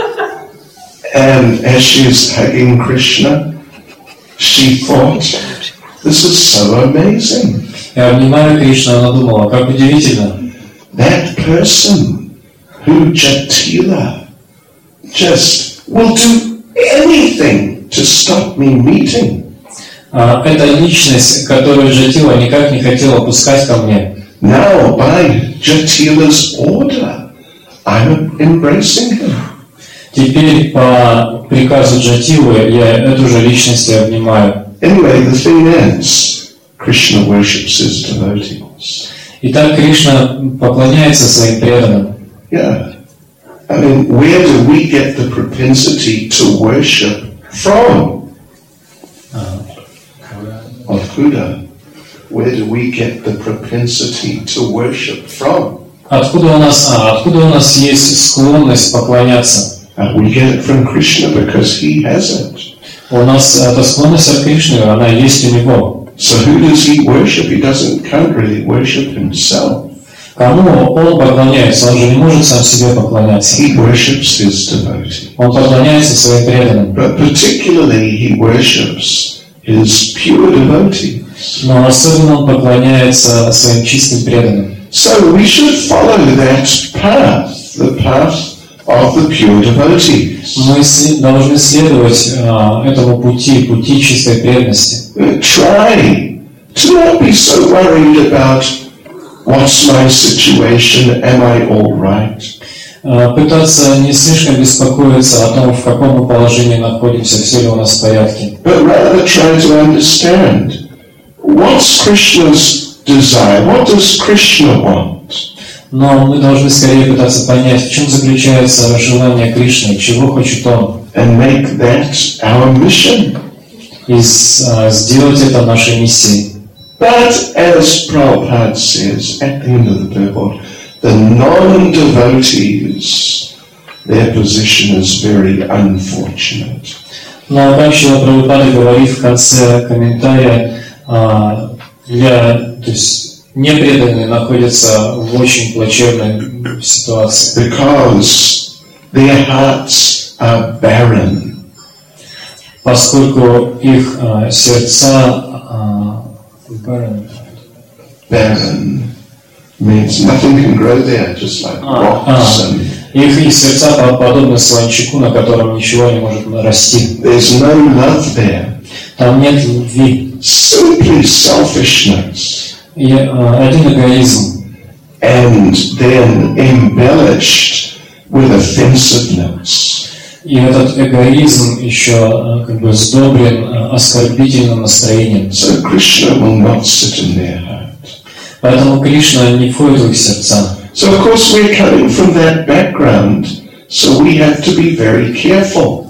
And as she is hugging Krishna, she thought, this is so amazing. И обнимая Кришну, она думала, как удивительно. That person who Jatila just will do anything to stop me meeting. Эта личность, которую Джатила никак не хотела пускать ко мне. Now, by Jatila's order, I'm embracing him. Теперь по приказу Джатилы я эту же личность и обнимаю. Anyway, the thing is, Krishna worships his devotees. Итак, Кришна поклоняется своим преданным. Yeah. I mean, where do we get the propensity to worship from? Откуда? Where do we get the propensity to worship from? Откуда у нас есть склонность поклоняться? We get it from Krishna because he has it. У нас эта склонность от Кришны, она есть у него. So who does he worship? He can't really worship himself. Кому он поклоняется? Он же не может сам себе поклоняться. He worships his devotees. Он поклоняется своим преданным. But particularly he worships his pure devotees. Но особенно он поклоняется своим чистым преданным. So we should follow that path, the path of the pure devotees. Мы должны следовать этому пути чистой преданности. Try to not be so worried about what's my situation, am I all right? Пытаться не слишком беспокоиться о том, в каком мы положении находимся, все ли у нас в порядке. But rather try to understand what's Krishna's desire, what does Krishna want? Но мы должны скорее пытаться понять, в чем заключается желание Кришны, чего хочет Он. And make that our mission. И сделать это нашей миссией. But as Prabhupada says at the end of the purport, the non-devotees, their position is very unfortunate. Но как Шрила Прабхупада говорит в конце комментария, то есть непреданные находятся в очень плачевной ситуации. Because their hearts are barren. Поскольку их сердца barren means nothing can grow there, just like rocks. Их сердца подобны сланчику, на котором ничего не может расти. There's no love there. Там нет любви. Simply selfishness. И один эгоизм. And then embellished with offensiveness. И этот эгоизм еще как бы сдобрен оскорбительным настроением. So Krishna will not sit in their heart. Поэтому Кришна не входит в их сердца. So of course we're coming from that background, so we have to be very careful.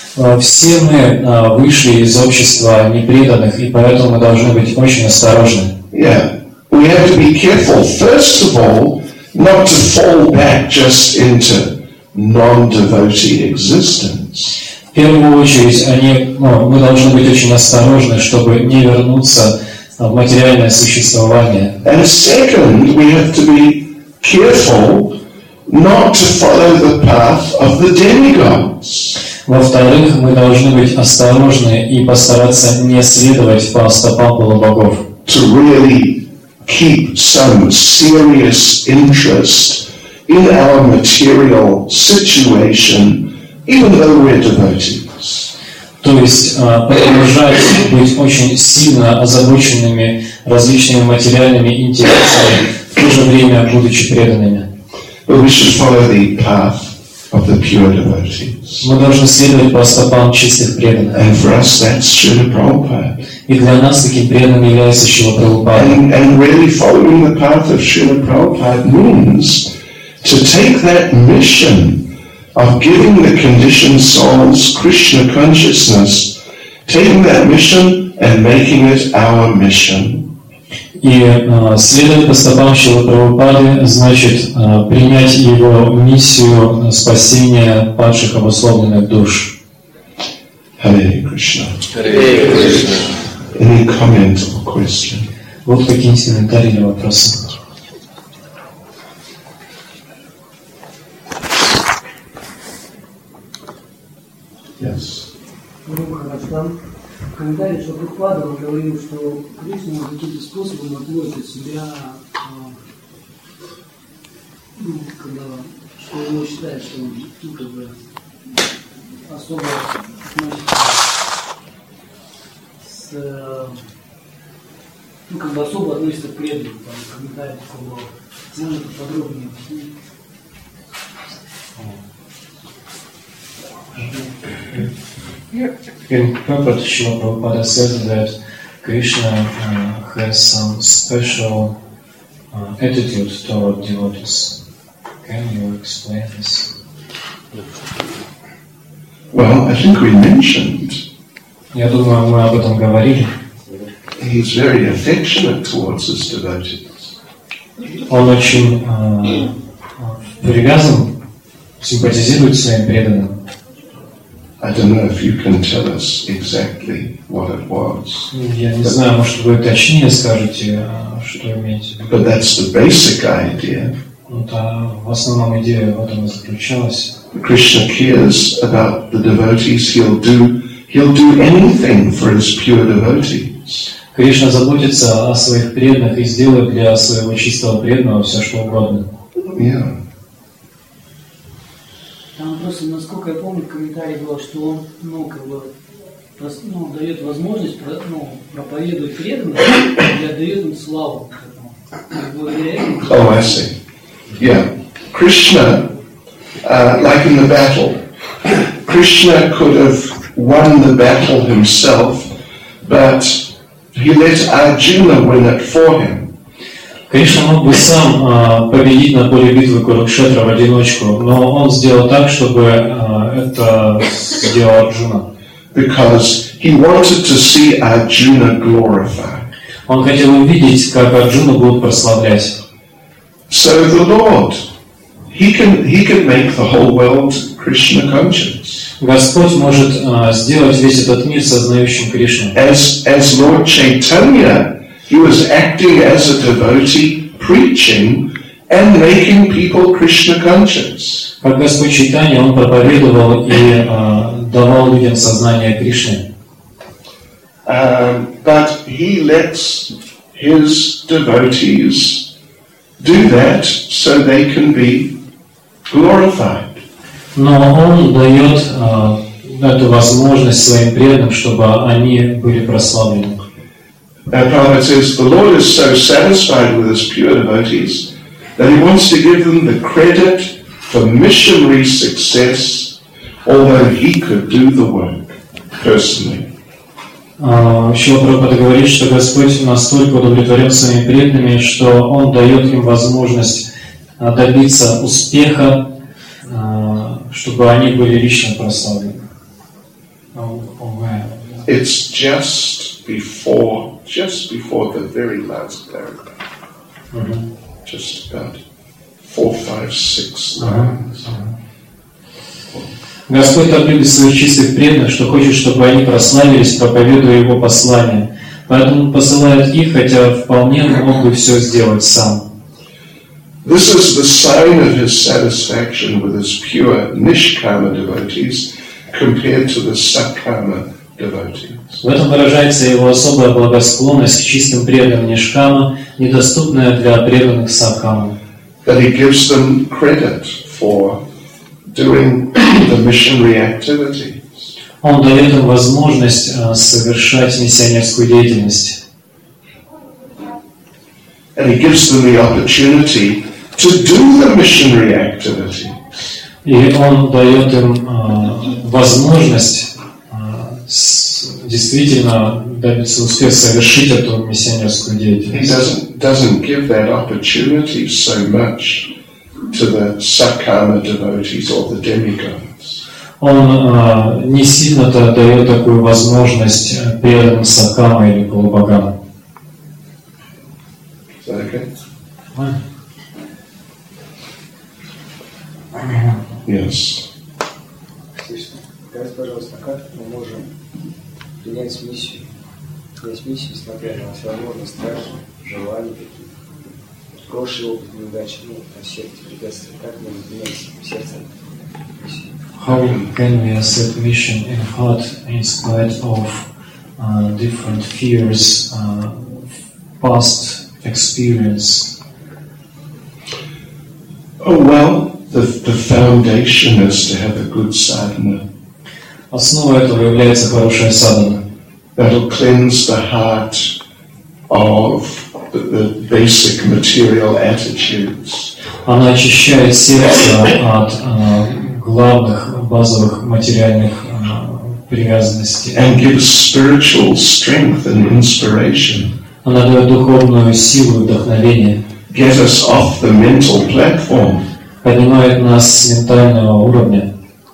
Все мы вышли из общества непреданных, и поэтому мы должны быть очень осторожны. Yeah, we have to be careful, first of all, not to fall back just into non-devotee existence. В первую очередь, мы должны быть очень осторожны, чтобы не вернуться в материальное существование. And second, we have to be careful not to follow the path of the demigods. Во-вторых, мы должны быть осторожны и постараться не следовать по стопам полубогов. To really keep some serious interest in our material situation, even though we're devotees. То есть продолжать быть очень сильно озабоченными различными материальными интересами, в то же время будучи преданными. But we should follow the path of the pure devotees. Мы должны следовать по стопам чистых преданных. And for us, that's Srila Prabhupada. И для нас таким преданным является Шрила Прабхупада. And really following the path of Srila Prabhupada means to take that mission of giving the conditioned souls Krishna consciousness, taking that mission and making it our mission. И следовать по стопам Шрилы Прабхупады значит принять его миссию спасения падших обусловленных душ. Hare Krishna. Hare Krishna. Any comment or question? Вот какие-нибудь комментарии или вопросы. Yes. В комментарии Шрила он говорил, что Кришна каким-то способом отводит от себя, что его считает, что он как бы особо особо относится к преданным, там, в комментариях такого. Можно это подробнее объяснить? In purport, Srila Prabhupada said that Krishna has some special attitude toward devotees. Can you explain this? Well, I think we mentioned Я думаю, мы об этом говорили. he's very affectionate towards his devotees. Он очень привязан, симпатизирует своим преданным. I don't know if you can tell us exactly what it was. Я не знаю, может вы точнее скажете, что имеете в виду. But that's the basic idea. В основном идея в этом и заключалась. Krishna cares about the devotees. He'll do anything for his pure devotees. Кришна заботится о своих преданных и сделает для своего чистого преданного все, что угодно. Yeah. Там просто, насколько я помню, в комментарии было, что он дает возможность, проповедовать преданным и отдает им славу. Oh, I see. Yeah. Krishna like in the battle. Krishna could have won the battle himself, but he let Arjuna win it for him. Кришна мог бы сам победить на поле битвы Курукшетра в одиночку, но он сделал так, чтобы это сделал Арджуна. Because he wanted to see Arjuna glorified. Он хотел увидеть, как Арджуну будут прославлять. So the Lord, he can make the whole world Krishna conscious. Господь может сделать весь этот мир сознающим Кришну. As Lord Chaitanya, he was acting as a devotee, preaching and making people Krishna conscious. Как Господь Чайтанья, он проповедовал и давал людям сознание Кришны. But he lets his devotees do that so they can be glorified. Но он дает эту возможность своим преданным, чтобы они были прославлены. And Prabhupada says, the Lord is so satisfied with his pure devotees that he wants to give them the credit for missionary success, although he could do the work personally. Шрила Прабхупада говорит, что Господь настолько удовлетворен своими преданными, что Он дает им возможность добиться успеха, чтобы они были лично прославлены. It's just before the very last paragraph. Just about 4, 5, 6 lines. Господь так любит своих чистых преданных, что хочет, чтобы они прославились, проповедуя Его послание. Поэтому посылает их, хотя вполне мог бы все сделать сам. This is the sign of his satisfaction with his pure nishkama devotees compared to the sakama devotees. В этом выражается его особая благосклонность к чистым преданным нишкама, недоступная для преданных сакама. That he gives them credit for doing the missionary activities. Он дает им возможность совершать миссионерскую деятельность. And he gives them the opportunity to do the missionary activities. И он дает им возможность действительно добиться успеха, совершить эту миссионерскую деятельность. He doesn't give that opportunity so much to the sakama devotees or the demigods. Он не сильно-то дает такую возможность преданным сакама или полубогам. Is that okay? Yes. Скажите, пожалуйста, как мы можем принять миссию, несмотря на всевозможные страхи, желания какие-то, прошлый опыт неудачи, все эти препятствия, как мы принять в сердце миссию? How can we accept mission in heart in spite of different fears, past experience? Oh well, the foundation is to have a good sadhana. Основой этого является хорошая садхана. That'll cleanse the heart of the basic material attitudes. Она очищает сердце от главных базовых материальных привязанностей. And gives spiritual strength and inspiration. Она дает духовную силу и вдохновение. Get us off the mental platform. Поднимает нас с ментального уровня.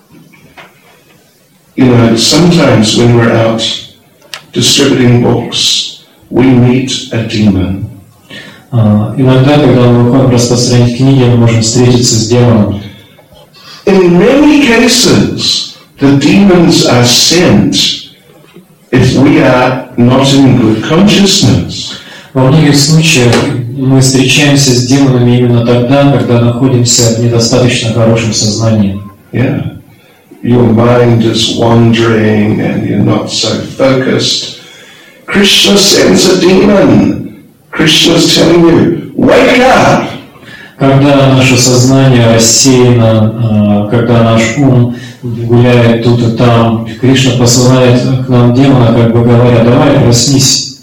You know, sometimes when we're out distributing books, we meet a demon. Иногда, когда мы выходим распространять книги, мы можем встретиться с демоном. In many cases, the demons are sent if we are not in good consciousness. Во многих случаях мы встречаемся с демонами именно тогда, когда находимся в недостаточно хорошем сознании. Yeah. Your mind is wandering and you're not so focused. Krishna sends a demon. Krishna's telling you, wake up! Когда наше сознание рассеяно, когда наш ум гуляет тут и там, Кришна посылает к нам демона, как бы говоря, давай, проснись.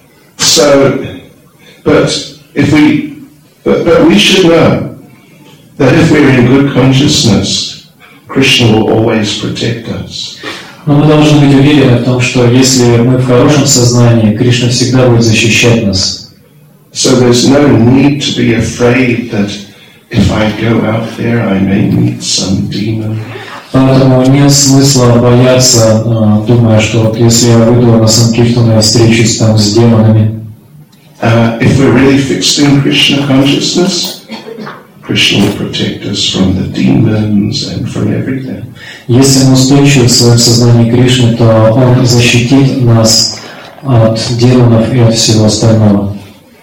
So, but we should know that if we're in good consciousness, Krishna will always protect us. Но мы должны быть уверены в том, что если мы в хорошем сознании, Кришна всегда будет защищать нас. So there's no need to be afraid that if I go out there, I may meet some demon. Поэтому нет смысла бояться, думая, что вот если я выйду на Санкиртану, я встречусь там с демонами. If we're really fixed in Krishna consciousness, Krishna will protect us from the demons and from everything. Если мы устойчивы в своем сознании Кришны, то Он защитит нас от демонов и от всего остального.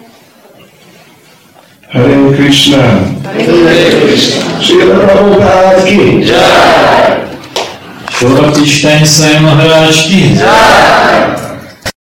Hare Krishna. Hare Krishna. Srila Prabhupada ki. Шри Бхакти Чайтанья Свами Махарадж ки.